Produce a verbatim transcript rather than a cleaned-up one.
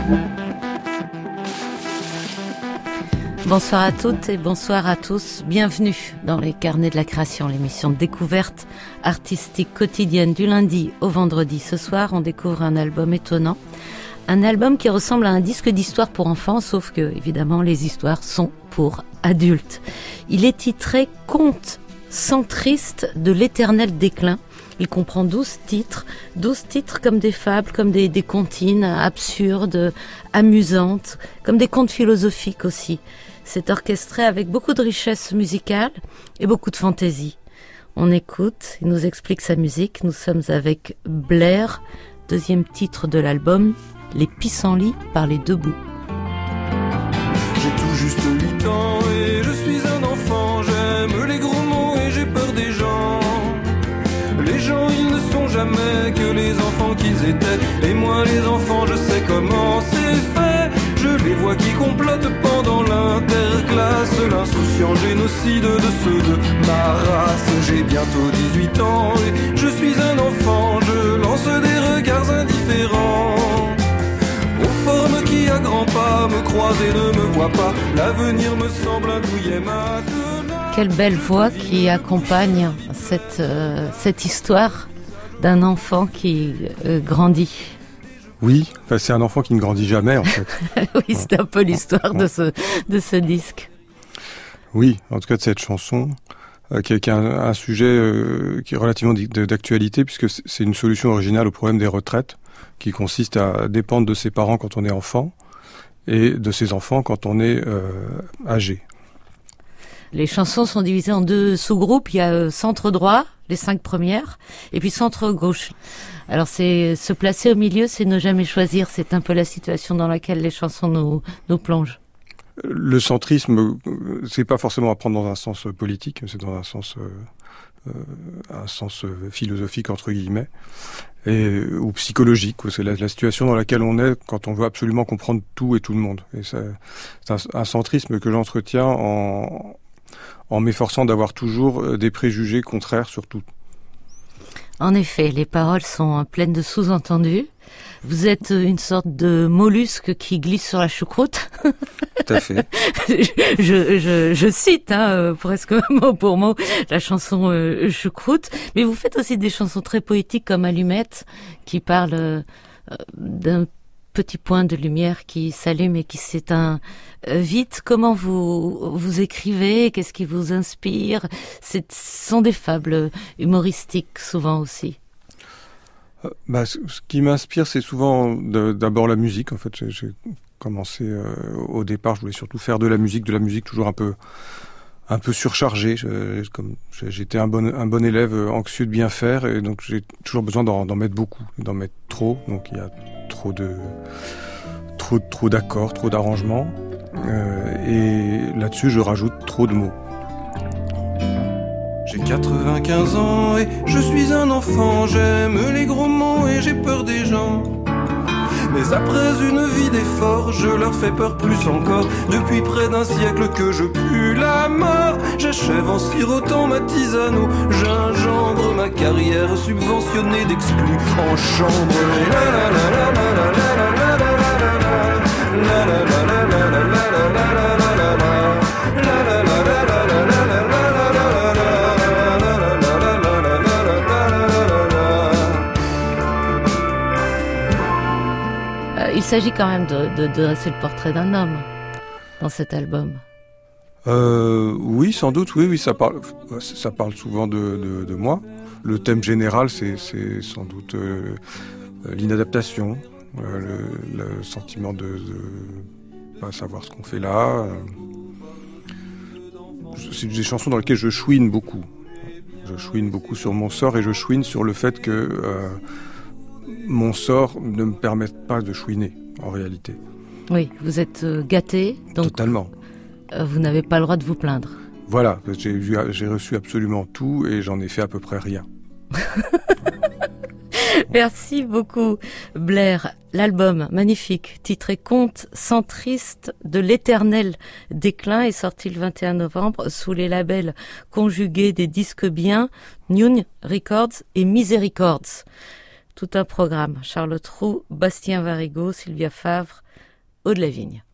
Bonsoir à toutes et bonsoir à tous. Bienvenue dans les Carnets de la Création, l'émission de découverte artistique quotidienne du lundi au vendredi. Ce soir, on découvre un album étonnant. Un album qui ressemble à un disque d'histoire pour enfants, sauf que, évidemment, les histoires sont pour adultes. Il est titré « Contes centristes de l'éternel déclin ». Il comprend douze titres, douze titres comme des fables, comme des, des comptines absurdes, amusantes, comme des contes philosophiques aussi. C'est orchestré avec beaucoup de richesse musicale et beaucoup de fantaisie. On écoute, il nous explique sa musique. Nous sommes avec Blair, deuxième titre de l'album, Les pissenlits par les deux bouts. J'ai tout juste huit ans et je suis un enfant. J'aime les gros mots et j'ai peur des gens. Les gens, ils ne sont jamais que les enfants qu'ils étaient. Et moi, les enfants, je sais comment c'est fait. Je les vois qui complotent pendant l'interclasse. L'insouciant génocide de ceux de ma race. J'ai bientôt dix-huit ans et je suis un enfant. Je lance des regards indifférents aux formes qui à grands pas me croisent et ne me voient pas. L'avenir me semble un douillet maintenant. Quelle belle voix qui accompagne cette, euh, cette histoire d'un enfant qui euh, grandit. Oui, c'est un enfant qui ne grandit jamais en fait. Oui, c'est un peu l'histoire de ce, de ce disque. Oui, en tout cas de cette chanson, euh, qui, qui a un, un sujet euh, qui est relativement d'actualité, puisque c'est une solution originale au problème des retraites, qui consiste à dépendre de ses parents quand on est enfant, et de ses enfants quand on est euh, âgé. Les chansons sont divisées en deux sous-groupes. Il y a euh, centre droit, les cinq premières, et puis centre gauche. Alors c'est se placer au milieu, c'est ne jamais choisir. C'est un peu la situation dans laquelle les chansons nous, nous plongent. Le centrisme, c'est pas forcément à prendre dans un sens politique, c'est dans un sens, euh, un sens philosophique entre guillemets, et ou psychologique. C'est la, la situation dans laquelle on est quand on veut absolument comprendre tout et tout le monde. Et ça, c'est un, un centrisme que j'entretiens en en m'efforçant d'avoir toujours des préjugés contraires sur tout. En effet, les paroles sont pleines de sous-entendus. Vous êtes une sorte de mollusque qui glisse sur la choucroute. Tout à fait. je, je, je cite, hein, presque mot pour mot, la chanson euh, Choucroute. Mais vous faites aussi des chansons très poétiques comme Allumette, qui parlent euh, d'un petit point de lumière qui s'allume et qui s'éteint vite. Comment vous vous écrivez? Qu'est-ce qui vous inspire? Ce sont des fables humoristiques souvent aussi. Euh, bah, ce qui m'inspire, c'est souvent de, d'abord la musique. En fait, j'ai, j'ai commencé euh, au départ, je voulais surtout faire de la musique, de la musique toujours un peu un peu surchargée. Je, comme j'étais un bon un bon élève anxieux de bien faire, et donc j'ai toujours besoin d'en, d'en mettre beaucoup, d'en mettre trop. Donc il y a trop de trop trop d'accords, trop d'arrangements, euh, et là-dessus je rajoute trop de mots. J'ai quatre-vingt-quinze ans et je suis un enfant. J'aime les gros mots et j'ai peur des gens. Mais après une vie d'effort, je leur fais peur plus encore. Depuis près d'un siècle que je pue la mort, j'achève en sirotant ma tisane ou j'engendre ma carrière subventionnée d'exclus en chambre. La la la la la la la la la la la la la la la la Il s'agit quand même de, de, de dresser le portrait d'un homme dans cet album. Euh, oui, sans doute, oui, oui, ça parle, ça parle souvent de, de, de moi. Le thème général, c'est, c'est sans doute euh, l'inadaptation, euh, le, le sentiment de ne pas savoir ce qu'on fait là. C'est des chansons dans lesquelles je chouine beaucoup. Je chouine beaucoup sur mon sort et je chouine sur le fait que euh, mon sort ne me permette pas de chouiner, en réalité. Oui, vous êtes euh, gâté, donc totalement. Euh, vous n'avez pas le droit de vous plaindre. Voilà, j'ai, eu, j'ai reçu absolument tout et j'en ai fait à peu près rien. Merci beaucoup, Blair. L'album magnifique, titré Contes centristes de l'éternel déclin, est sorti le vingt et un novembre sous les labels conjugués des disques bien, Nune Records et Misericords. Tout un programme. Charlotte Roux, Bastien Varigo, Sylvia Favre, Haut-de-la-Vigne.